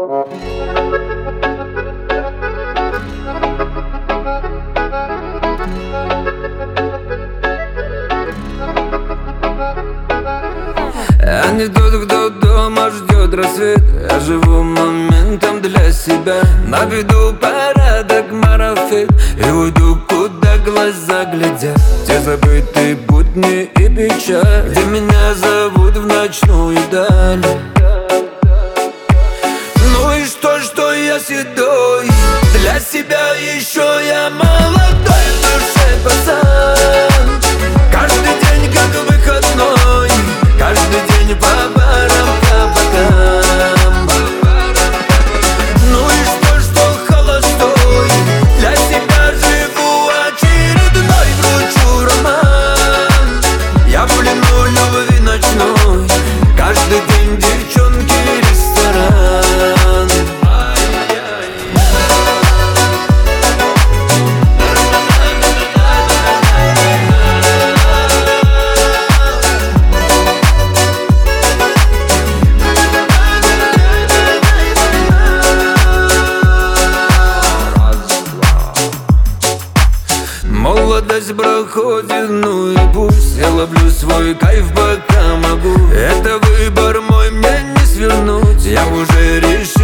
Я не тот, кто дома ждет рассвет. Я живу моментом для себя. Наведу порядок, марафет, и уйду, куда глаза глядят. Те забытые будни и печаль, где меня зовут в ночную даль. Ну и что я седой? Для себя еще я молодой в душе пацан. Каждый день как выходной, каждый день по барам, по бокам. Ну и что холостой? Для себя живу очередной, кручу роман. Я в плену любви ночной, каждый день девчонки, ресторан. Молодость проходит, ну и пусть. Я ловлю свой кайф, пока могу. Это выбор мой, мне не свернуть. Я уже решил.